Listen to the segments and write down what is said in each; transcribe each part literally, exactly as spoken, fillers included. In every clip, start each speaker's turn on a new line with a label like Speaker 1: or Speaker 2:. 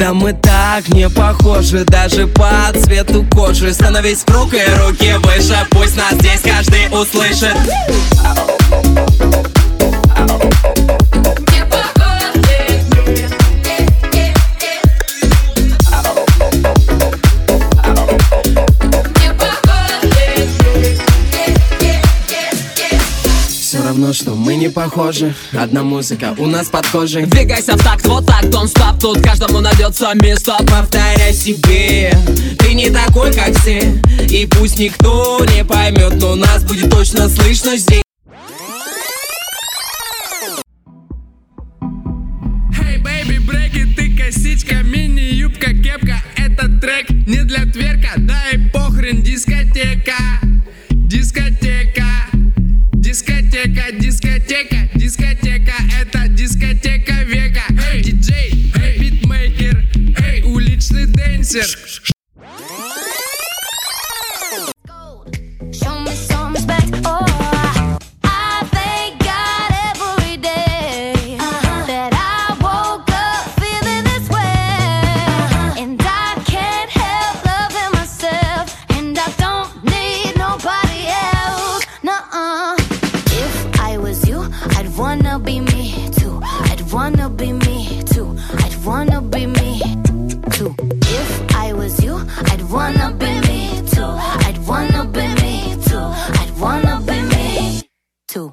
Speaker 1: Да мы так не похожи, даже по цвету кожи. Становись в круг и руки выше, пусть нас здесь каждый услышит. Все равно, что мы не похожи, одна музыка у нас под кожей.
Speaker 2: Двигайся в такт, вот так, don't stop, тут каждому найдется место.
Speaker 1: Повторяй себе, ты не такой, как все. И пусть никто не поймет, но нас будет точно слышно здесь.
Speaker 3: Hey, baby, брейки, ты косичка, мини-юбка, кепка. Этот трек не для тверка, да и похрен, дискотека. Дискотека. Дискотека, дискотека, дискотека, это дискотека века. Эй, диджей, эй, битмейкер, эй, уличный дэнсер.
Speaker 4: Wanna be me too. I'd wanna be me too. I'd wanna be me too. If I was you, I'd wanna be me too. I'd wanna be me too. I'd wanna be me too.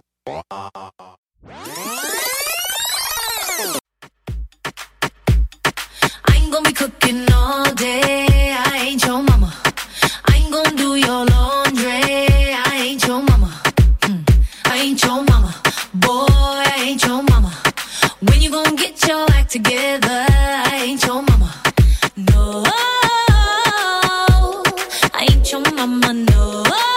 Speaker 4: I ain't gonna be cooking all day. I ain't your mama. I ain't gonna do your laundry. I ain't your mama. Mm. I ain't your mama. Boy, I ain't your mama. When you gon' get your act together? I ain't your mama. No, I ain't your mama, no.